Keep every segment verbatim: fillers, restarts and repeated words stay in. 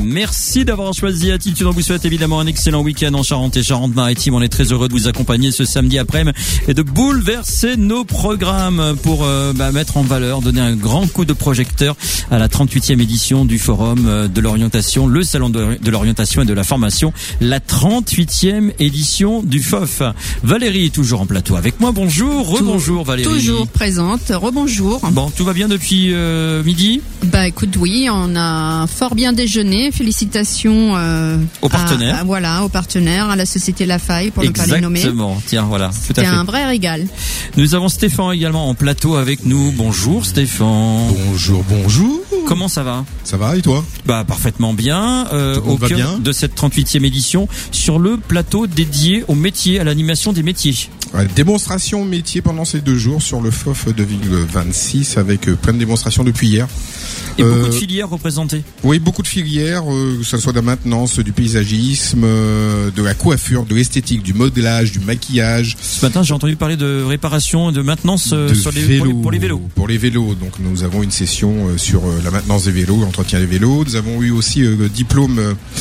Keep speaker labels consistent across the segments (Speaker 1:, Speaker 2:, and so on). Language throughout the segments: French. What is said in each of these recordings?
Speaker 1: Merci d'avoir choisi Attitude. On vous souhaite évidemment un excellent week-end en Charente et Charente-Maritime. On est très heureux de vous accompagner ce samedi après-midi et de bouleverser nos programmes pour euh, bah, mettre en valeur, donner un grand coup de projecteur à la trente-huitième édition du Forum de l'orientation, le salon de, de l'orientation et de la formation, la trente-huitième édition du F O F. Valérie est toujours en plateau avec moi. Bonjour, rebonjour Valérie.
Speaker 2: Toujours présente, rebonjour.
Speaker 1: Bon, tout va bien depuis euh, midi ?
Speaker 2: Bah écoute, oui, on a fort bien déjeuné. Félicitations euh,
Speaker 1: aux partenaires.
Speaker 2: À, à, voilà, aux partenaires, à la société La Faille pour
Speaker 1: Exactement.
Speaker 2: ne pas les nommer.
Speaker 1: Exactement. Tiens, voilà.
Speaker 2: C'était
Speaker 1: tout à fait.
Speaker 2: un vrai régal.
Speaker 1: Nous avons Stéphane également en plateau avec nous. Bonjour Stéphane.
Speaker 3: Bonjour, bonjour.
Speaker 1: Comment ça va ?
Speaker 3: Ça va et toi ?
Speaker 1: Bah parfaitement bien. Euh, au cœur bien. de cette trente-huitième édition sur le plateau dédié au métier, à l'animation des métiers.
Speaker 3: Ouais, démonstration métier pendant ces deux jours sur le F O F de Ville vingt-six avec euh, plein de démonstrations depuis hier.
Speaker 1: Et
Speaker 3: euh,
Speaker 1: beaucoup de filières représentées.
Speaker 3: Oui, beaucoup de filières, euh, que ce soit de la maintenance, du paysagisme, euh, de la coiffure, de l'esthétique, du modelage, du maquillage.
Speaker 1: Ce matin, j'ai entendu parler de réparation, de maintenance euh,
Speaker 3: de
Speaker 1: sur les,
Speaker 3: vélos,
Speaker 1: pour, les, pour les vélos.
Speaker 3: Pour les vélos, donc nous avons une session euh, sur euh, la maintenance des vélos, l'entretien des vélos. Nous avons eu aussi euh, le diplôme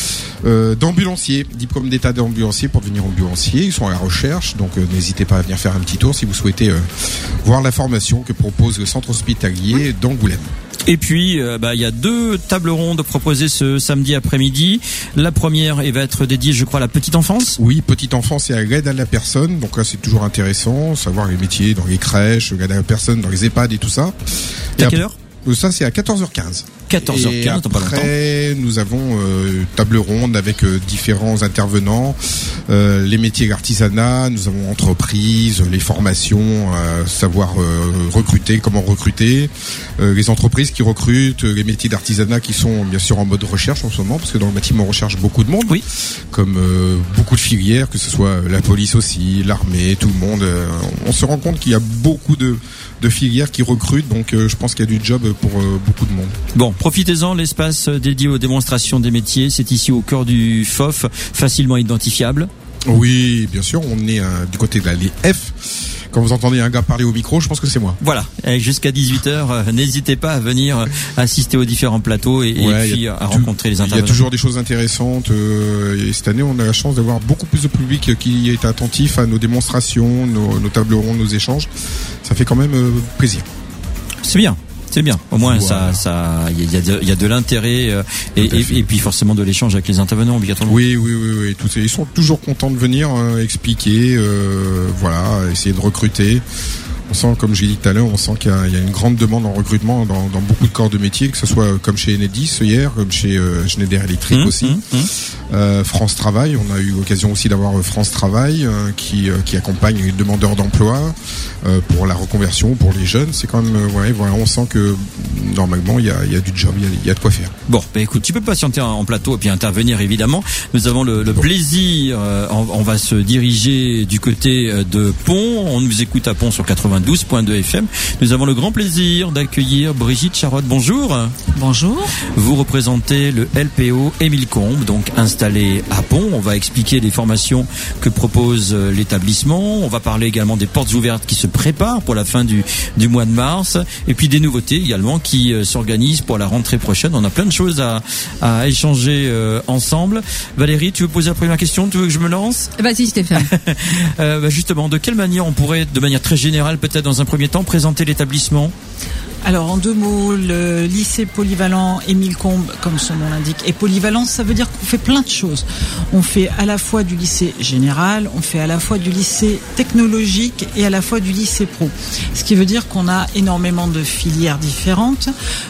Speaker 3: euh, d'ambulancier, diplôme d'état d'ambulancier pour devenir ambulancier. Ils sont à la recherche, donc euh, n'hésitez pas à venir faire un petit tour si vous souhaitez euh, voir la formation que propose le centre hospitalier d'Angoulême.
Speaker 1: Et puis, euh, bah, il y a deux tables rondes proposées ce samedi après-midi. La première elle va être dédiée, je crois, à la petite enfance.
Speaker 3: Oui, petite enfance et à l'aide à la personne. Donc là, c'est toujours intéressant, savoir les métiers dans les crèches, l'aide à la personne dans les EHPAD et tout ça.
Speaker 1: Et à quelle heure ?
Speaker 3: Ça, c'est à quatorze heures quinze.
Speaker 1: quatorze heures quinze,
Speaker 3: et après, nous avons euh, table ronde avec euh, différents intervenants, euh, les métiers d'artisanat, nous avons entreprises, les formations, euh, savoir euh, recruter, comment recruter, euh, les entreprises qui recrutent, les métiers d'artisanat qui sont bien sûr en mode recherche en ce moment, parce que dans le bâtiment on recherche beaucoup de monde,
Speaker 1: oui.
Speaker 3: comme euh, beaucoup de filières, que ce soit la police aussi, l'armée, tout le monde. Euh, on se rend compte qu'il y a beaucoup de, de filières qui recrutent, donc euh, je pense qu'il y a du job pour euh, beaucoup de monde.
Speaker 1: Bon, profitez-en, l'espace dédié aux démonstrations des métiers, c'est ici au cœur du F O F, facilement identifiable.
Speaker 3: Oui, bien sûr, on est euh, du côté de la F. Quand vous entendez un gars parler au micro, je pense que c'est moi.
Speaker 1: Voilà, et jusqu'à dix-huit heures, euh, n'hésitez pas à venir euh, assister aux différents plateaux et, ouais, et puis à rencontrer les intervenants.
Speaker 3: Il y a toujours des choses intéressantes. Euh, et cette année, on a la chance d'avoir beaucoup plus de public qui est attentif à nos démonstrations, nos, nos tables rondes, nos échanges. Ça fait quand même euh, plaisir.
Speaker 1: C'est bien. C'est bien. Au moins, voilà. ça, ça, il y a de, il y a de l'intérêt euh, et, et, et puis forcément de l'échange avec les intervenants obligatoirement.
Speaker 3: Oui, oui, oui, oui. Tous, ils sont toujours contents de venir euh, expliquer, euh, voilà, essayer de recruter. On sent, comme j'ai dit tout à l'heure, on sent qu'il y a, il y a une grande demande en recrutement dans, dans beaucoup de corps de métier, que ce soit comme chez Enedis hier, comme chez euh, Schneider Electric mmh, aussi. Mmh, mmh. Euh, France Travail, on a eu l'occasion aussi d'avoir France Travail euh, qui, euh, qui accompagne les demandeurs d'emploi euh, pour la reconversion, pour les jeunes. C'est quand même, euh, ouais, voilà, on sent que normalement il y a, il y a du job, il y a, il y a de quoi faire.
Speaker 1: Bon, bah écoute, tu peux patienter en plateau et puis intervenir évidemment. Nous avons le, le bon. plaisir, euh, on, on va se diriger du côté de Pont. On nous écoute à Pont sur quatre-vingt-douze point deux F M. Nous avons le grand plaisir d'accueillir Brigitte Charotte. Bonjour.
Speaker 4: Bonjour.
Speaker 1: Vous représentez le L P O Émile Combes, donc installé à Pont. On va expliquer les formations que propose l'établissement. On va parler également des portes ouvertes qui se préparent pour la fin du, du mois de mars. Et puis des nouveautés également qui euh, s'organisent pour la rentrée prochaine. On a plein de choses à, à échanger euh, ensemble. Valérie, tu veux poser la première question? Tu veux que je me lance?
Speaker 2: Vas-y Stéphane.
Speaker 1: euh, bah justement, de quelle manière on pourrait, de manière très générale, peut-être dans un premier temps, présenter l'établissement?
Speaker 4: Alors en deux mots, le lycée polyvalent Émile Combes, comme son nom l'indique, est polyvalent, ça veut dire qu'on fait plein de choses. On fait à la fois du lycée général, on fait à la fois du lycée technologique et à la fois du lycée pro. Ce qui veut dire qu'on a énormément de filières différentes.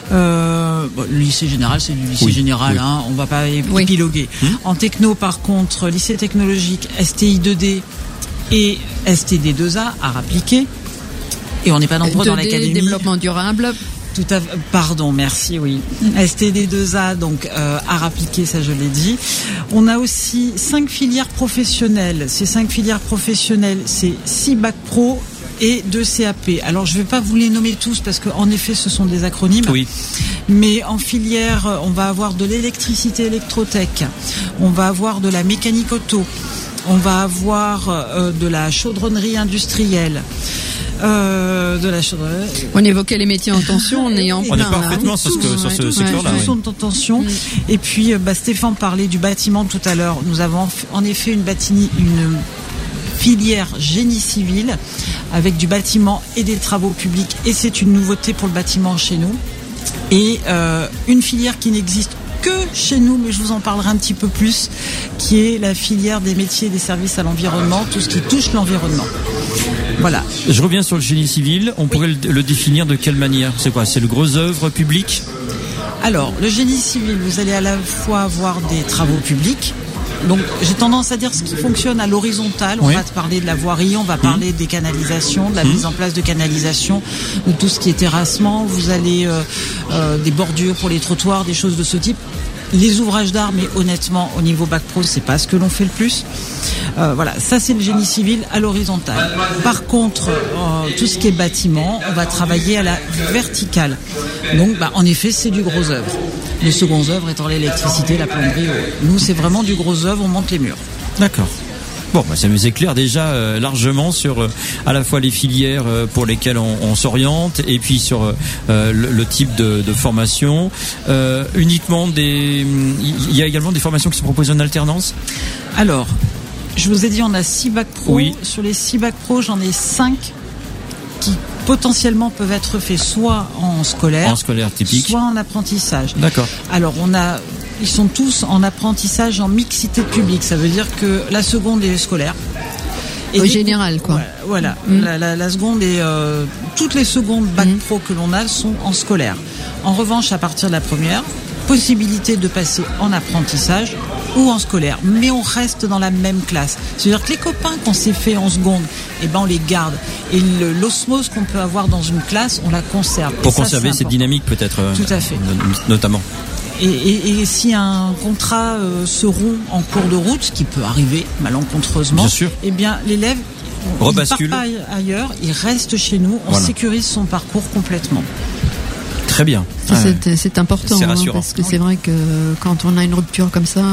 Speaker 4: Euh, bon, le lycée général, c'est du lycée oui, général, oui. Hein, on va pas épiloguer. Oui. Hum. En techno, par contre, lycée technologique, S T I deux D et S T D deux A, art appliqué. Et on n'est pas nombreux dans l'académie.
Speaker 2: Développement durable.
Speaker 4: Tout à fait. Pardon, merci, oui. Mmh. S T D deux A, donc euh, art appliqué, ça je l'ai dit. On a aussi cinq filières professionnelles. Ces cinq filières professionnelles, c'est six bacs pro et deux C A P. Alors je ne vais pas vous les nommer tous parce qu'en effet, ce sont des acronymes.
Speaker 1: Oui.
Speaker 4: Mais en filière, on va avoir de l'électricité électrotech. On va avoir de la mécanique auto. On va avoir euh, de la chaudronnerie industrielle. Euh, de la chaudronnerie.
Speaker 2: On évoquait les métiers en tension, on est en
Speaker 1: On
Speaker 2: plein.
Speaker 1: est parfaitement
Speaker 2: là.
Speaker 1: sur ce, que- sur ce
Speaker 2: Ouais,
Speaker 1: secteur-là.
Speaker 2: ouais.
Speaker 1: oui.
Speaker 4: Sont en tension.
Speaker 2: Mm.
Speaker 4: Et puis, euh, bah, Stéphane parlait du bâtiment tout à l'heure. Nous avons en effet une bâtini, une filière génie civil avec du bâtiment et des travaux publics. Et c'est une nouveauté pour le bâtiment chez nous. Et euh, une filière qui n'existe que chez nous, mais je vous en parlerai un petit peu plus, qui est la filière des métiers et des services à l'environnement, tout ce qui touche l'environnement. Voilà.
Speaker 1: Je reviens sur le génie civil. On pourrait le, le définir de quelle manière? C'est quoi? C'est le gros œuvre public?
Speaker 4: Alors, le génie civil, vous allez à la fois avoir des travaux publics. Donc, j'ai tendance à dire ce qui fonctionne à l'horizontale. On
Speaker 1: Oui.
Speaker 4: va te parler de la voirie, on va parler des canalisations, de la
Speaker 1: Mmh.
Speaker 4: mise en place de canalisations, de tout ce qui est terrassement. Vous allez euh, euh, des bordures pour les trottoirs, des choses de ce type. Les ouvrages d'art, mais honnêtement, au niveau bac pro, c'est pas ce que l'on fait le plus. Euh, voilà, ça c'est le génie civil à l'horizontale. Par contre, euh, tout ce qui est bâtiment, on va travailler à la verticale. Donc, bah, en effet, c'est du gros œuvre. Les seconds œuvres étant l'électricité, la plomberie. Nous, c'est vraiment du gros œuvre, on monte les murs.
Speaker 1: D'accord. Bon, bah, ça nous éclaire déjà euh, largement sur euh, à la fois les filières euh, pour lesquelles on, on s'oriente et puis sur euh, le, le type de, de formation. Euh, uniquement des, il y a également des formations qui se proposent en alternance.
Speaker 4: Alors, je vous ai dit, on a six bacs pro.
Speaker 1: Oui.
Speaker 4: Sur les six bacs pro, j'en ai cinq qui potentiellement peuvent être faits soit en scolaire,
Speaker 1: En scolaire typique.
Speaker 4: soit en apprentissage.
Speaker 1: D'accord.
Speaker 4: Alors, on a, ils sont tous en apprentissage en mixité de public. Ça veut dire que la seconde est scolaire.
Speaker 2: Au
Speaker 4: dès-
Speaker 2: général, quoi.
Speaker 4: Ouais, Voilà.
Speaker 2: Mm.
Speaker 4: La, la- la seconde est euh, toutes les secondes bac
Speaker 2: Mm.
Speaker 4: pro que l'on a sont en scolaire. En revanche, à partir de la première, possibilité de passer en apprentissage ou en scolaire, mais on reste dans la même classe. C'est-à-dire que les copains qu'on s'est fait en seconde, eh ben on les garde. Et le- l'osmose qu'on peut avoir dans une classe, on la conserve. Et
Speaker 1: Pour
Speaker 4: ça,
Speaker 1: conserver
Speaker 4: c'est
Speaker 1: cette
Speaker 4: important.
Speaker 1: dynamique peut-être. euh,
Speaker 4: Tout à fait.
Speaker 1: no- Notamment.
Speaker 4: Et, et, et si un contrat euh, se rompt en cours de route, ce qui peut arriver malencontreusement,
Speaker 1: Bien sûr.
Speaker 4: eh bien l'élève
Speaker 1: Rebascule.
Speaker 4: il part pas ailleurs, il reste chez nous, on
Speaker 1: Voilà.
Speaker 4: sécurise son parcours complètement.
Speaker 1: Très bien.
Speaker 2: Ça,
Speaker 1: Ouais.
Speaker 2: c'est, c'est important,
Speaker 1: C'est
Speaker 2: hein,
Speaker 1: rassurant.
Speaker 2: parce que c'est vrai que quand on a une rupture comme ça,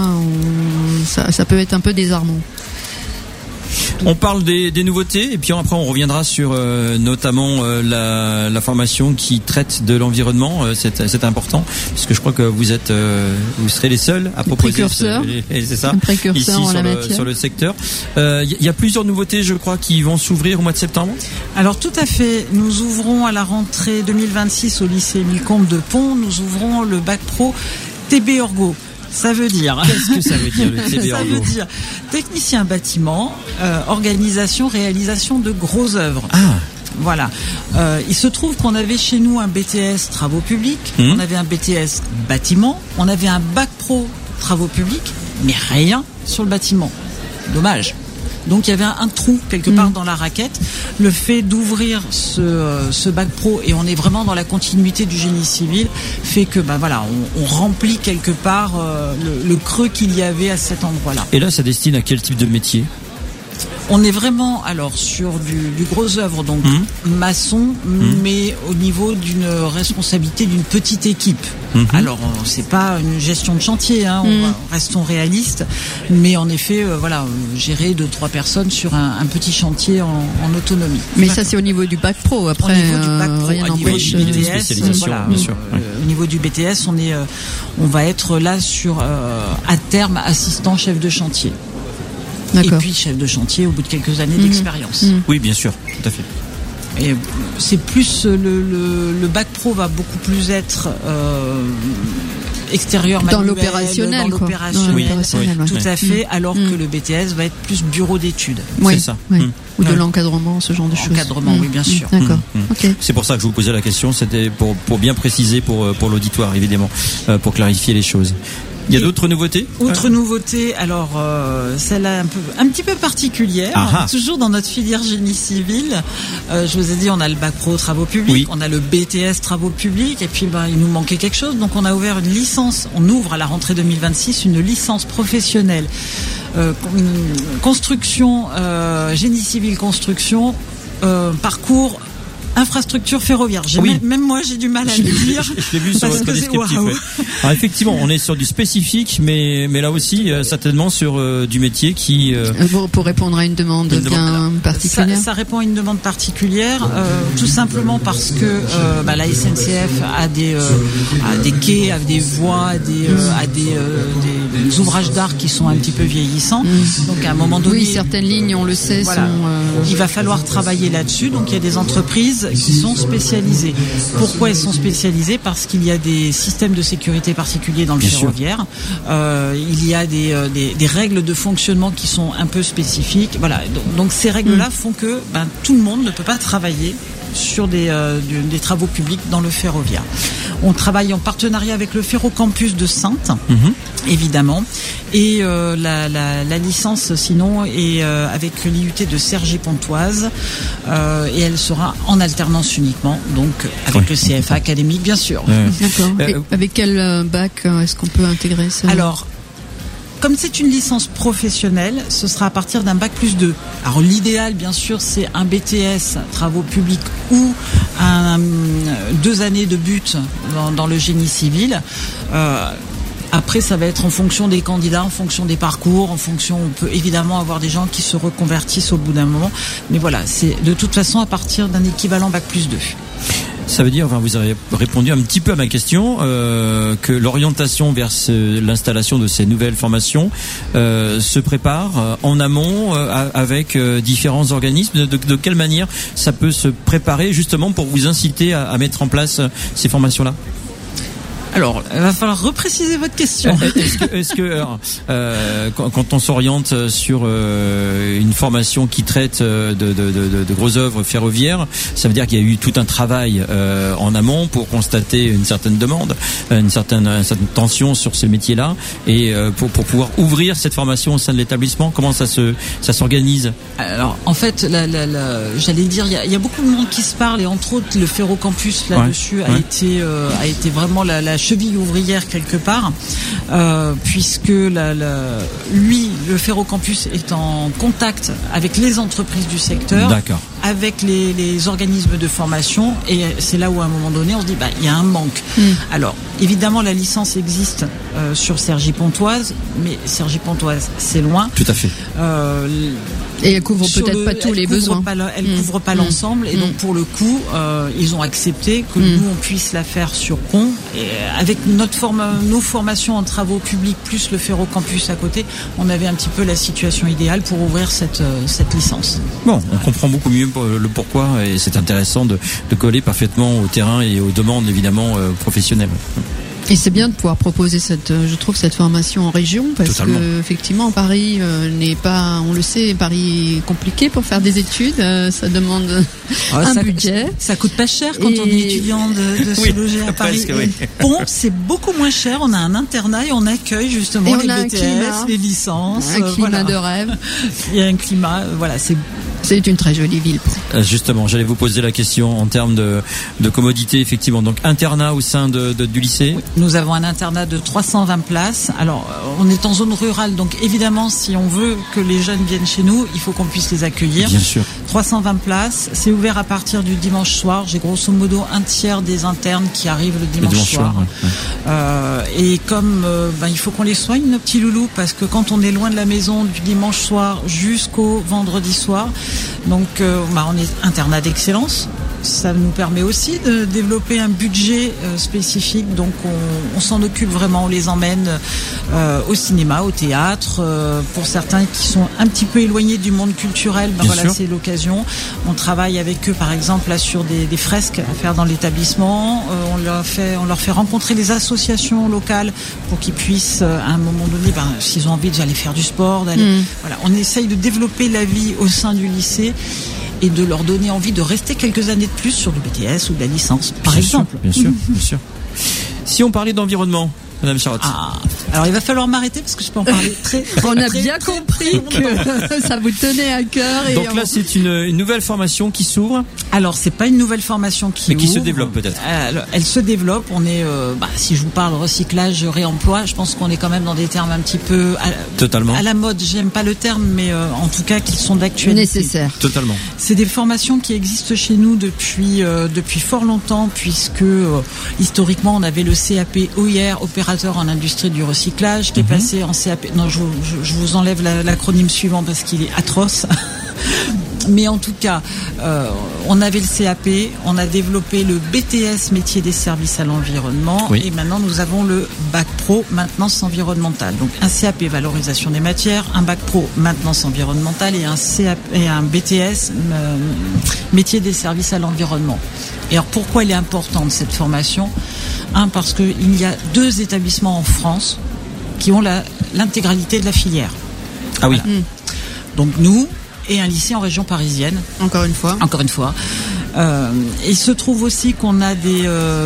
Speaker 2: on- ça, ça peut être un peu désarmant.
Speaker 1: On parle des, des nouveautés et puis après on reviendra sur euh, notamment euh, la, la formation qui traite de l'environnement. Euh, c'est, c'est important puisque je crois que vous êtes, euh, vous serez les seuls à proposer.
Speaker 2: précurseurs.
Speaker 1: Ce, et c'est ça.
Speaker 2: Un précurseur
Speaker 1: Ici
Speaker 2: en
Speaker 1: sur
Speaker 2: la
Speaker 1: le,
Speaker 2: matière.
Speaker 1: sur le secteur. Il euh, y, y a plusieurs nouveautés, je crois, qui vont s'ouvrir au mois de septembre.
Speaker 4: Alors tout à fait, nous ouvrons à la rentrée deux mille vingt-six au lycée Émile Combes de Pont, nous ouvrons le bac pro T B Orgo. Ça veut dire...
Speaker 1: Qu'est-ce que ça veut dire le T B
Speaker 4: Ça
Speaker 1: Orgo
Speaker 4: veut dire technicien bâtiment, euh, organisation, réalisation de gros œuvres.
Speaker 1: Ah,
Speaker 4: Voilà. Euh, il se trouve qu'on avait chez nous un B T S travaux publics,
Speaker 1: Mmh.
Speaker 4: on avait un B T S bâtiment, on avait un bac pro travaux publics, mais rien sur le bâtiment. Dommage. Donc il y avait un, un trou quelque part
Speaker 2: Mmh.
Speaker 4: dans la raquette. Le fait d'ouvrir ce, euh, ce bac pro, et on est vraiment dans la continuité du génie civil, fait que bah voilà, on, on remplit quelque part euh, le, le creux qu'il y avait à cet endroit-là.
Speaker 1: et là ça destine à quel type de métier?
Speaker 4: On est vraiment alors sur du, du gros œuvre, donc
Speaker 1: Mmh.
Speaker 4: maçon, mais au niveau d'une responsabilité d'une petite équipe.
Speaker 1: Mmh.
Speaker 4: Alors euh, c'est pas une gestion de chantier, hein, on
Speaker 2: Mmh.
Speaker 4: va- restons réalistes, mais en effet, euh, voilà, euh, gérer deux trois personnes sur un, un petit chantier en, en autonomie.
Speaker 2: Mais ça, c'est au niveau du bac pro. Après,
Speaker 4: Au niveau du bac
Speaker 2: euh,
Speaker 4: pro,
Speaker 2: rien
Speaker 4: au niveau
Speaker 2: n'empêche.
Speaker 4: du
Speaker 1: il y a des
Speaker 4: B T S,
Speaker 1: spécialisations,
Speaker 4: voilà,
Speaker 1: bien sûr,
Speaker 4: euh,
Speaker 1: ouais.
Speaker 4: au niveau du B T S, on est, euh, on va être là sur euh, à terme assistant chef de chantier. Et
Speaker 2: D'accord.
Speaker 4: puis chef de chantier au bout de quelques années
Speaker 2: Mhm.
Speaker 4: d'expérience.
Speaker 2: Mhm.
Speaker 1: Oui, bien sûr, tout à fait.
Speaker 4: Et c'est plus euh, le, le, le bac pro va beaucoup plus être euh, extérieur,
Speaker 2: Dans
Speaker 4: manuel,
Speaker 2: l'opérationnel,
Speaker 4: dans
Speaker 2: quoi.
Speaker 4: l'opérationnel,
Speaker 2: Dans
Speaker 1: Oui,
Speaker 2: l'opérationnel,
Speaker 1: oui,
Speaker 2: ouais.
Speaker 4: tout à fait, alors
Speaker 2: Mm.
Speaker 4: que le B T S va être plus bureau d'études.
Speaker 2: Oui,
Speaker 1: C'est ça.
Speaker 2: oui.
Speaker 1: Mm.
Speaker 2: Ou de
Speaker 4: Ouais.
Speaker 2: l'encadrement, ce genre de choses.
Speaker 4: Encadrement, oui, bien sûr.
Speaker 2: D'accord.
Speaker 1: Mm, mm.
Speaker 2: Ok.
Speaker 1: C'est pour ça que je vous posais la question, c'était pour, pour bien préciser pour, euh, pour l'auditoire, évidemment, euh, pour clarifier les choses. Il y a
Speaker 4: Et-
Speaker 1: d'autres nouveautés?
Speaker 4: Autre nouveauté, alors euh, celle-là un peu, un petit peu particulière,
Speaker 1: Ah ah.
Speaker 4: toujours dans notre filière génie civil. Euh, je vous ai dit, on a le bac pro travaux publics,
Speaker 1: Oui.
Speaker 4: on a le B T S travaux publics, et puis ben, il nous manquait quelque chose, donc on a ouvert une licence. On ouvre à la rentrée deux mille vingt-six une licence professionnelle euh, con- construction, euh, génie civil construction, euh, parcours Infrastructure ferroviaire. J'ai
Speaker 1: Oui.
Speaker 4: même, même moi, j'ai du mal à le dire.
Speaker 1: Je l'ai vu sur
Speaker 4: parce
Speaker 1: votre
Speaker 4: que c'est-
Speaker 1: descriptif.
Speaker 4: waouh.
Speaker 1: Ouais. Alors effectivement, on est sur du spécifique, mais mais là aussi euh, certainement sur euh, du métier qui. Euh,
Speaker 2: Pour, pour répondre à une demande
Speaker 1: Une
Speaker 2: bien
Speaker 1: demande,
Speaker 4: Ça,
Speaker 2: particulière.
Speaker 4: ça répond à une demande particulière, euh, tout simplement parce que euh, bah, la S N C F a des, euh, a des quais, a des voies, a des, euh, a des, euh, des, des ouvrages d'art qui sont un petit peu vieillissants. Donc à un moment donné,
Speaker 2: Oui, certaines lignes, on le sait,
Speaker 4: voilà.
Speaker 2: sont. euh,
Speaker 4: Il va falloir travailler là-dessus. Donc il y a des entreprises qui sont spécialisées. Pourquoi elles sont spécialisées? Parce qu'il y a des systèmes de sécurité particuliers dans le
Speaker 1: Bien sûr.
Speaker 4: ferroviaire. Euh, il y a des, euh, des, des règles de fonctionnement qui sont un peu spécifiques. Voilà. Donc, donc ces règles-là font que ben, tout le monde ne peut pas travailler sur des, euh, du- des travaux publics dans le ferroviaire. On travaille en partenariat avec le Ferrocampus de Saintes,
Speaker 1: mhm.
Speaker 4: évidemment, et euh, la, la, la licence sinon est euh, avec l'I U T de Cergy-Pontoise, euh, et elle sera en alternance uniquement, donc avec
Speaker 1: Ouais.
Speaker 4: le C F A académique bien sûr.
Speaker 1: Ouais.
Speaker 2: D'accord.
Speaker 1: Euh,
Speaker 2: Et avec quel euh, bac euh, est-ce qu'on peut intégrer ça?
Speaker 4: Alors, comme c'est une licence professionnelle, ce sera à partir d'un bac plus deux. Alors l'idéal, bien sûr, c'est un B T S, travaux publics, ou un, deux années de but dans, dans le génie civil. Euh, Après, ça va être en fonction des candidats, en fonction des parcours, en fonction. On peut évidemment avoir des gens qui se reconvertissent au bout d'un moment, mais voilà, c'est de toute façon à partir d'un équivalent bac plus deux.
Speaker 1: Ça veut dire, enfin, vous avez répondu un petit peu à ma question, euh, que l'orientation vers ce- l'installation de ces nouvelles formations euh, se prépare euh, en amont euh, a- avec euh, différents organismes. De, de, de quelle manière ça peut se préparer justement pour vous inciter à, à mettre en place euh, ces formations-là?
Speaker 4: Alors, il va falloir repréciser votre question.
Speaker 1: Est-ce que, est-ce que alors, euh, quand, quand on s'oriente sur euh, une formation qui traite euh, de, de, de, de grosses œuvres ferroviaires, ça veut dire qu'il y a eu tout un travail euh, en amont pour constater une certaine demande, une certaine, une certaine tension sur ces métiers-là, et euh, pour, pour pouvoir ouvrir cette formation au sein de l'établissement. Comment ça se ça s'organise?
Speaker 4: Alors, en fait, la, la, la, j'allais dire, il y, a, il y a beaucoup de monde qui se parle, et entre autres, le Ferrocampus là-dessus
Speaker 1: Ouais,
Speaker 4: a
Speaker 1: ouais.
Speaker 4: été euh, a été vraiment la, la cheville ouvrière quelque part, euh, puisque la, la, lui, le Ferrocampus est en contact avec les entreprises du secteur,
Speaker 1: D'accord.
Speaker 4: avec les, les organismes de formation, et c'est là où à un moment donné on se dit bah il y a un manque.
Speaker 2: Mm.
Speaker 4: Alors évidemment la licence existe euh, sur Cergy-Pontoise, mais Cergy-Pontoise c'est loin.
Speaker 1: Tout à fait.
Speaker 4: Euh,
Speaker 2: Et elle couvre
Speaker 4: sur
Speaker 2: peut-être
Speaker 4: le-
Speaker 2: pas tous
Speaker 4: elle
Speaker 2: les
Speaker 4: couvre
Speaker 2: besoins.
Speaker 4: pas le- elle
Speaker 2: Mm.
Speaker 4: couvre pas
Speaker 2: Mm.
Speaker 4: l'ensemble, et
Speaker 2: Mm.
Speaker 4: donc pour le coup, euh, ils ont accepté que
Speaker 2: Mm.
Speaker 4: nous on puisse la faire sur Pont, et avec notre forme, nos formations en travaux publics plus le Ferrocampus à côté, on avait un petit peu la situation idéale pour ouvrir cette euh, cette licence.
Speaker 1: Bon, on comprend beaucoup mieux le pourquoi, et c'est intéressant de, de coller parfaitement au terrain et aux demandes évidemment euh, professionnelles.
Speaker 2: Et c'est bien de pouvoir proposer cette, euh, je trouve, cette formation en région, parce
Speaker 1: Totalement.
Speaker 2: que effectivement Paris euh, n'est pas, on le sait, Paris est compliqué pour faire des études, euh, ça demande
Speaker 4: Ah,
Speaker 2: un
Speaker 4: ça,
Speaker 2: budget.
Speaker 4: Ça coûte pas cher quand
Speaker 2: Et-
Speaker 4: on est étudiant de, de se
Speaker 1: Oui,
Speaker 4: loger à Paris.
Speaker 1: presque, oui.
Speaker 4: Et Pont, c'est beaucoup moins cher. On a un internat et on accueille justement
Speaker 2: Et on
Speaker 4: les
Speaker 2: a un
Speaker 4: B T S,
Speaker 2: climat.
Speaker 4: les licences.
Speaker 2: Un
Speaker 4: euh,
Speaker 2: climat
Speaker 4: voilà.
Speaker 2: de rêve.
Speaker 4: Il y a un climat, euh, voilà, c'est
Speaker 2: C'est une très jolie ville.
Speaker 1: Euh, Justement, j'allais vous poser la question en termes de, de commodité, effectivement. Donc, internat au sein de, de- du lycée.
Speaker 4: Nous avons un internat de trois cent vingt places. Alors, euh, on est en zone rurale, donc évidemment, si on veut que les jeunes viennent chez nous, il faut qu'on puisse les accueillir.
Speaker 1: Bien sûr.
Speaker 4: trois cent vingt places. C'est ouvert à partir du dimanche soir. J'ai grosso modo un tiers des internes qui arrivent le
Speaker 1: Le
Speaker 4: dimanche,
Speaker 1: dimanche
Speaker 4: soir.
Speaker 1: soir. ouais, ouais.
Speaker 4: Euh, et comme euh, ben, il faut qu'on les soigne, nos petits loulous, parce que quand on est loin de la maison du dimanche soir jusqu'au vendredi soir, donc euh, ben, on est internat d'excellence. Ça nous permet aussi de développer un budget euh, spécifique, donc on, on s'en occupe vraiment, on les emmène euh, au cinéma, au théâtre, euh, pour certains qui sont un petit peu éloignés du monde culturel, ben
Speaker 1: Bien
Speaker 4: voilà,
Speaker 1: sûr.
Speaker 4: c'est l'occasion. On travaille avec eux par exemple là sur des, des fresques à faire dans l'établissement, euh, on leur fait on leur fait rencontrer les associations locales pour qu'ils puissent euh, à un moment donné, ben, s'ils ont envie d'aller faire du sport, d'aller,
Speaker 2: Mm.
Speaker 4: voilà, on essaye de développer la vie au sein du lycée et de leur donner envie de rester quelques années de plus sur du B T S ou de la licence, par
Speaker 1: Bien
Speaker 4: exemple.
Speaker 1: sûr, bien sûr, bien sûr. Si on parlait d'environnement, Madame Charotte.
Speaker 4: Ah, alors il va falloir m'arrêter parce que je peux en parler très. très
Speaker 2: On a
Speaker 4: très,
Speaker 2: bien
Speaker 4: très,
Speaker 2: compris
Speaker 4: très
Speaker 2: que ça vous tenait à cœur. Et
Speaker 1: Donc
Speaker 2: on...
Speaker 1: là, c'est une, une nouvelle formation qui s'ouvre,
Speaker 4: Alors c'est pas une nouvelle formation qui
Speaker 1: mais qui se
Speaker 4: ouvre.
Speaker 1: développe peut-être.
Speaker 4: Alors, elle se développe. On est, euh, bah, si je vous parle recyclage, réemploi, je pense qu'on est quand même dans des termes un petit peu à,
Speaker 1: Totalement.
Speaker 4: à la mode. J'aime pas le terme, mais euh, en tout cas qui sont d'actualité.
Speaker 2: nécessaire.
Speaker 1: Totalement.
Speaker 4: C'est des formations qui existent chez nous depuis euh, depuis fort longtemps, puisque euh, historiquement on avait le C A P O I R, opérateur en industrie du recyclage, qui est passé en C A P. Non, je, je, je vous enlève la, l'acronyme suivant parce qu'il est atroce. Mais en tout cas, euh, on avait le C A P, on a développé le B T S, métier des services à l'environnement,
Speaker 1: Oui.
Speaker 4: et maintenant nous avons le Bac Pro, maintenance environnementale. Donc un C A P, valorisation des matières, un Bac Pro, maintenance environnementale, et un C A P, et un B T S, euh, métier des services à l'environnement. Et alors pourquoi elle est importante cette formation ? Un, parce qu'il y a deux établissements en France qui ont la, l'intégralité de la filière.
Speaker 1: Ah oui.
Speaker 4: Voilà. Donc nous, et un lycée en région parisienne,
Speaker 2: Encore une fois.
Speaker 4: encore une fois. Euh, il se trouve aussi qu'on a des... Euh,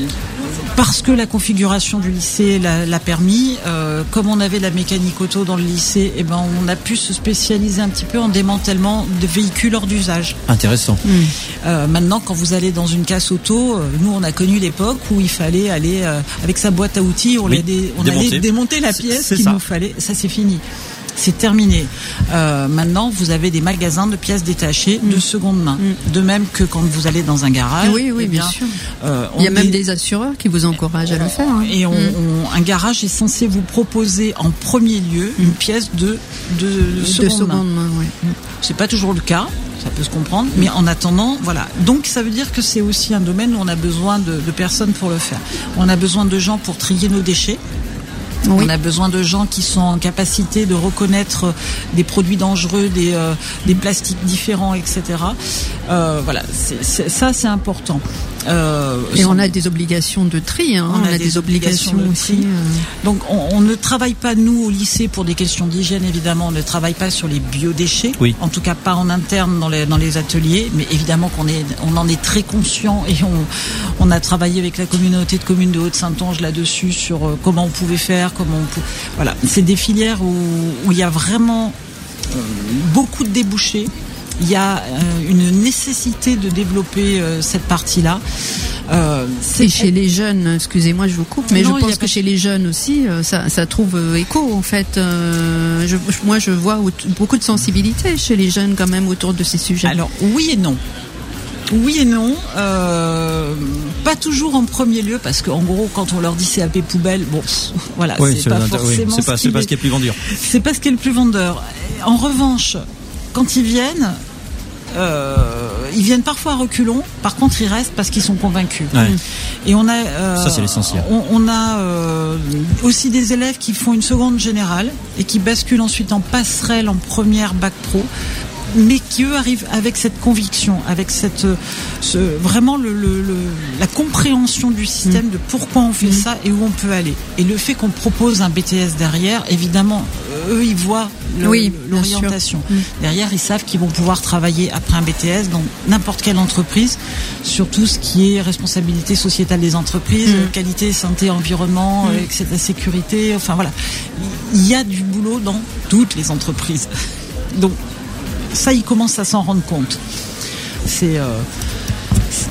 Speaker 4: parce que la configuration du lycée l'a, l'a permis, euh, comme on avait la mécanique auto dans le lycée, eh ben on a pu se spécialiser un petit peu en démantèlement de véhicules hors d'usage.
Speaker 1: Intéressant.
Speaker 4: Euh, maintenant, quand vous allez dans une casse auto, euh, nous on a connu l'époque où il fallait aller euh, avec sa boîte à outils, on,
Speaker 1: Oui,
Speaker 4: la dé- on
Speaker 1: démonter.
Speaker 4: allait démonter la
Speaker 1: C'est-
Speaker 4: pièce
Speaker 1: c'est
Speaker 4: qu'il
Speaker 1: ça.
Speaker 4: nous fallait. Ça, c'est fini. C'est terminé. Euh, maintenant, vous avez des magasins de pièces détachées de seconde main. De même que quand vous allez dans un garage.
Speaker 2: Oui, oui,
Speaker 4: eh
Speaker 2: bien sûr.
Speaker 4: euh,
Speaker 2: Il y a
Speaker 4: on
Speaker 2: même
Speaker 4: est-
Speaker 2: des assureurs qui vous encouragent à le faire. hein.
Speaker 4: Et on,
Speaker 2: Mm.
Speaker 4: on- un garage est censé vous proposer en premier lieu une pièce de, de, de
Speaker 2: De
Speaker 4: seconde main.
Speaker 2: seconde main, oui.
Speaker 4: C'est pas toujours le cas, ça peut se comprendre, mais en attendant, voilà. Donc ça veut dire que c'est aussi un domaine où on a besoin de, de personnes pour le faire. On a besoin de gens pour trier nos déchets.
Speaker 2: Oui.
Speaker 4: On a besoin de gens qui sont en capacité de reconnaître des produits dangereux, des, euh, des plastiques différents, et cetera. Euh, voilà, c'est, c'est, ça c'est important. Euh,
Speaker 2: Et
Speaker 4: sans-
Speaker 2: on a des obligations de tri. Hein.
Speaker 4: On a des obligations de
Speaker 2: aussi.
Speaker 4: tri.
Speaker 2: euh.
Speaker 4: Donc on, on ne travaille pas nous au lycée pour des questions d'hygiène évidemment, on ne travaille pas sur les biodéchets,
Speaker 1: Oui.
Speaker 4: en tout cas pas en interne dans les dans les ateliers, mais évidemment qu'on est on en est très conscient et on on a travaillé avec la communauté de communes de Haute-Saintonge là-dessus sur euh, comment on pouvait faire, comment on pou- voilà, c'est des filières où où il y a vraiment euh, beaucoup de débouchés. Il y a euh, une nécessité de développer euh, cette partie-là. Euh,
Speaker 2: Et chez les jeunes, excusez-moi, je vous coupe, mais
Speaker 4: Non, il
Speaker 2: je
Speaker 4: y a
Speaker 2: pense
Speaker 4: pas
Speaker 2: que chez les jeunes aussi, euh, ça, ça trouve euh, écho en fait. Euh, je, moi, je vois aut- beaucoup de sensibilité chez les jeunes quand même autour de ces sujets.
Speaker 4: Alors oui et non. Oui et non, euh, pas toujours en premier lieu parce qu'en gros quand on leur dit C A P poubelle, bon, voilà,
Speaker 1: Oui,
Speaker 4: c'est
Speaker 1: c'est
Speaker 4: pas
Speaker 1: le- oui,
Speaker 4: forcément
Speaker 1: c'est pas,
Speaker 4: ce
Speaker 1: c'est
Speaker 4: qui
Speaker 1: pas
Speaker 4: est-
Speaker 1: ce qui est plus vendeur.
Speaker 4: c'est pas ce qui est le plus vendeur. En revanche, quand ils viennent, euh, ils viennent parfois à reculons. Par contre, ils restent parce qu'ils sont convaincus.
Speaker 1: Ouais.
Speaker 4: Et on a, euh,
Speaker 1: Ça, c'est l'essentiel.
Speaker 4: On, on a euh, aussi des élèves qui font une seconde générale et qui basculent ensuite en passerelle en première bac pro, mais qui eux arrivent avec cette conviction, avec cette ce, vraiment le, le, le, la compréhension du système, de pourquoi on fait ça et où on peut aller. Et le fait qu'on propose un B T S derrière, évidemment, eux ils voient le-
Speaker 2: Oui,
Speaker 4: le-
Speaker 2: bien sûr.
Speaker 4: l'orientation. Derrière, ils savent qu'ils vont pouvoir travailler après un B T S dans n'importe quelle entreprise, sur tout ce qui est responsabilité sociétale des entreprises,
Speaker 2: Mm.
Speaker 4: qualité, santé, environnement, euh, et cetera, sécurité. Enfin voilà, il y a du boulot dans toutes les entreprises. Donc ça, ils commencent à s'en rendre compte. C'est euh, c'est-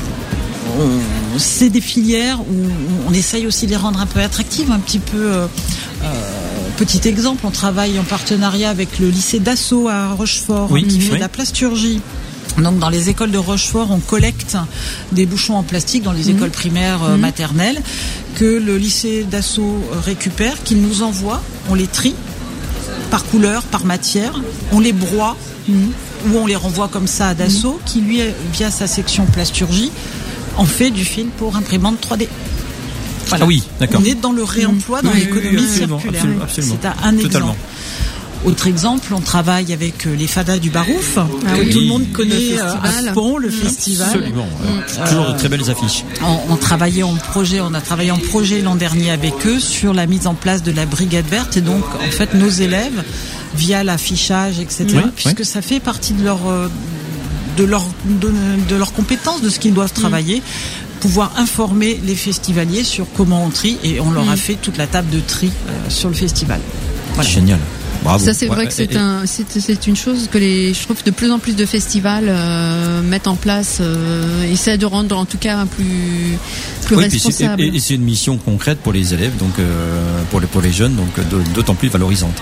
Speaker 4: on- c'est des filières où on essaye aussi de les rendre un peu attractives, un petit peu. Euh, euh, petit exemple, on travaille en partenariat avec le lycée d'Assaut à Rochefort,
Speaker 1: Oui,
Speaker 4: qui fait
Speaker 1: oui.
Speaker 4: de la plasturgie. Donc dans les écoles de Rochefort, on collecte des bouchons en plastique dans les écoles primaires euh, maternelles que le lycée d'Assaut euh, récupère, qu'il nous envoie, on les trie par couleur, par matière, on les broie ou on les renvoie comme ça à Dassault qui lui, via sa section plasturgie, en fait du fil pour imprimante trois D. Voilà.
Speaker 1: Ah oui, d'accord.
Speaker 4: On est dans le réemploi, dans
Speaker 1: Oui, oui,
Speaker 4: l'économie
Speaker 1: oui, absolument,
Speaker 4: circulaire.
Speaker 1: absolument, absolument.
Speaker 4: C'est un exemple.
Speaker 1: Totalement.
Speaker 4: Autre exemple, on travaille avec euh, les fadas du Barouf, que
Speaker 1: oui.
Speaker 4: tout le monde connaît
Speaker 2: Le
Speaker 4: euh,
Speaker 2: festival.
Speaker 4: à Pont, le festival.
Speaker 1: Absolument. ouais. Toujours de très belles affiches.
Speaker 4: On, on travaillait en projet, on a travaillé en projet l'an dernier avec eux sur la mise en place de la brigade verte et donc en fait nos élèves via l'affichage et cetera.
Speaker 1: Oui,
Speaker 4: puisque
Speaker 1: oui.
Speaker 4: ça fait partie de leur euh, de leur de, de leurs compétences, de ce qu'ils doivent travailler. pouvoir informer les festivaliers sur comment on trie, et on leur a fait toute la table de tri euh, sur le festival. Voilà.
Speaker 1: Génial. Bravo.
Speaker 2: Ça c'est
Speaker 1: Ouais,
Speaker 2: vrai que c'est
Speaker 1: et-
Speaker 2: un, c'est, c'est une chose que les, je trouve que de plus en plus de festivals euh, mettent en place, euh, essaient de rendre en tout cas plus, plus
Speaker 1: Oui, puis c'est-
Speaker 2: responsable.
Speaker 1: et, et c'est une mission concrète pour les élèves, donc euh, pour les pour les jeunes, donc d'autant plus valorisante.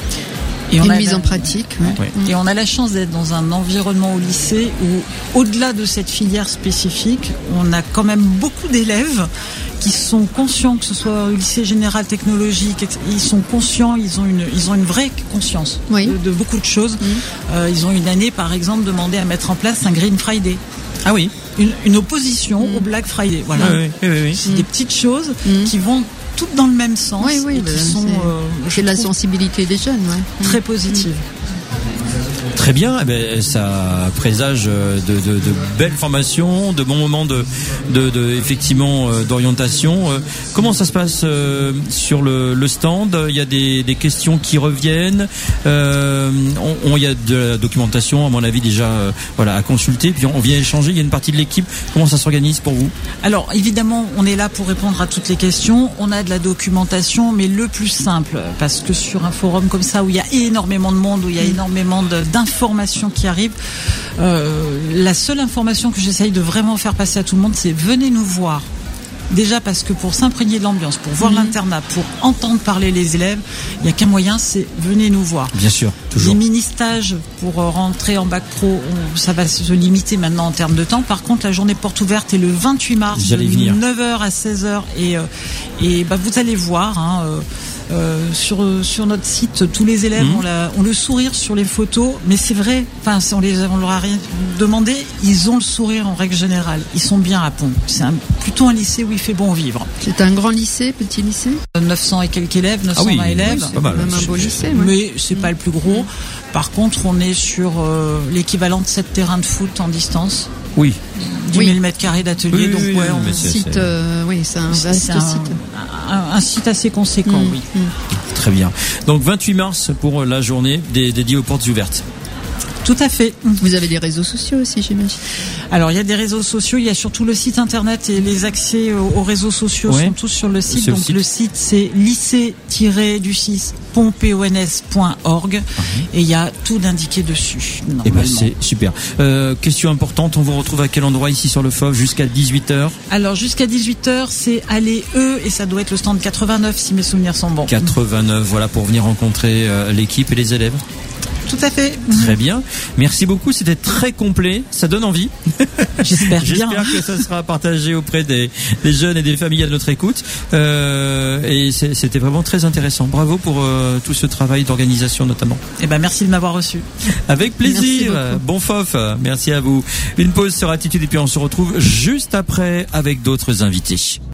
Speaker 4: Et
Speaker 2: Une
Speaker 4: a
Speaker 2: mise
Speaker 4: la-
Speaker 2: en pratique. Ouais.
Speaker 1: Ouais.
Speaker 4: Et on a la chance d'être dans un environnement au lycée où, au-delà de cette filière spécifique, on a quand même beaucoup d'élèves qui sont conscients, que ce soit au lycée général technologique, et cetera, ils sont conscients, ils ont une, ils ont une vraie conscience
Speaker 2: Oui.
Speaker 4: de, de beaucoup de choses. Euh, ils ont une année, par exemple, demandé à mettre en place un Green Friday,
Speaker 1: Ah oui.
Speaker 4: une, une opposition au Black Friday. Voilà.
Speaker 1: Oui, oui, oui, oui.
Speaker 4: C'est des petites choses
Speaker 2: Mm.
Speaker 4: qui vont toutes dans le même sens
Speaker 2: Oui, oui,
Speaker 4: et
Speaker 2: bah,
Speaker 4: qui sont,
Speaker 2: c'est-
Speaker 4: euh, je
Speaker 2: C'est de la
Speaker 4: trouve,
Speaker 2: sensibilité des jeunes. Ouais.
Speaker 4: très positives.
Speaker 1: Très bien, eh ben, ça présage de, de, de belles formations, de bons moments de, de, de effectivement euh, d'orientation. Euh, Comment ça se passe euh, sur le, le stand? Il y a des, des questions qui reviennent. Euh, on, on- il y a de la documentation, à mon avis déjà, euh, voilà, à consulter. Puis on vient échanger. Il y a une partie de l'équipe. Comment ça s'organise pour vous?
Speaker 4: Alors évidemment, on est là pour répondre à toutes les questions. On a de la documentation, mais le plus simple, parce que sur un forum comme ça où il y a énormément de monde, où il y a énormément de- d'informations qui arrivent, euh, la seule information que j'essaye de vraiment faire passer à tout le monde, c'est venez nous voir. Déjà parce que pour s'imprégner de l'ambiance, pour voir l'internat, pour entendre parler les élèves, il n'y a qu'un moyen, c'est venez nous voir.
Speaker 1: Bien sûr,
Speaker 4: Les
Speaker 1: toujours.
Speaker 4: mini-stages pour euh, rentrer en bac pro, on- ça va se limiter maintenant en termes de temps. Par contre, la journée porte ouverte est le vingt-huit mars, de
Speaker 1: J'allais venir.
Speaker 4: neuf heures à seize heures. Et, euh, et bah, vous allez voir, hein, euh, euh, sur, sur notre site, tous les élèves
Speaker 1: Mhm.
Speaker 4: ont, la- ont le sourire sur les photos. Mais c'est vrai, enfin, on, les, on leur a rien demandé, ils ont le sourire en règle générale. Ils sont bien à Pont. C'est un, plutôt un lycée où il fait bon vivre.
Speaker 2: C'est un grand lycée, petit lycée.
Speaker 4: neuf cents et quelques élèves, neuf cent
Speaker 1: Ah oui,
Speaker 4: vingt élèves.
Speaker 1: oui, c'est pas mal.
Speaker 2: Même un beau lycée. Ouais.
Speaker 4: Mais c'est pas le plus gros. Par contre, on est sur euh, l'équivalent de sept terrains de foot en distance,
Speaker 1: Oui.
Speaker 4: dix
Speaker 2: Oui.
Speaker 4: mille mètres carrés d'atelier.
Speaker 1: Oui,
Speaker 4: donc
Speaker 1: oui,
Speaker 4: ouais,
Speaker 1: oui,
Speaker 4: on-
Speaker 1: mais c'est-
Speaker 2: Site, euh, oui, c'est un vaste
Speaker 4: c'est un,
Speaker 2: site.
Speaker 4: un- un site assez conséquent,
Speaker 2: Mm,
Speaker 4: oui.
Speaker 2: mm.
Speaker 1: Très bien. Donc vingt-huit mars pour la journée dé- dédiée aux portes ouvertes.
Speaker 4: Tout à fait.
Speaker 2: Vous avez des réseaux sociaux aussi, j'imagine.
Speaker 4: Alors, il y a des réseaux sociaux, il y a surtout le site internet, et les accès aux, aux réseaux sociaux
Speaker 1: Ouais.
Speaker 4: sont tous sur le site.
Speaker 1: Sur le
Speaker 4: Donc,
Speaker 1: site.
Speaker 4: le site, c'est lycée-du six pompons point org, et il y a tout d'indiqué dessus.
Speaker 1: Eh ben
Speaker 4: Normalement.
Speaker 1: c'est super. Euh, question importante, on vous retrouve à quel endroit ici sur le F O V jusqu'à dix-huit heures?
Speaker 4: Alors, jusqu'à dix-huit heures, c'est aller E, et ça doit être le stand quatre-vingt-neuf, si mes souvenirs sont bons.
Speaker 1: quatre-vingt-neuf, voilà, pour venir rencontrer euh, l'équipe et les élèves.
Speaker 4: Tout à fait.
Speaker 1: Très bien. Merci beaucoup, c'était très complet. Ça donne envie.
Speaker 4: J'espère bien.
Speaker 1: J'espère que ça sera partagé auprès des, des jeunes et des familles à notre écoute. Euh, et c'est- c'était vraiment très intéressant. Bravo pour euh, tout ce travail d'organisation notamment.
Speaker 4: Eh ben, merci de m'avoir reçu.
Speaker 1: Avec plaisir.
Speaker 2: Merci beaucoup.
Speaker 1: Bon fof. Merci à vous. Une pause sur Attitude et puis on se retrouve juste après avec d'autres invités.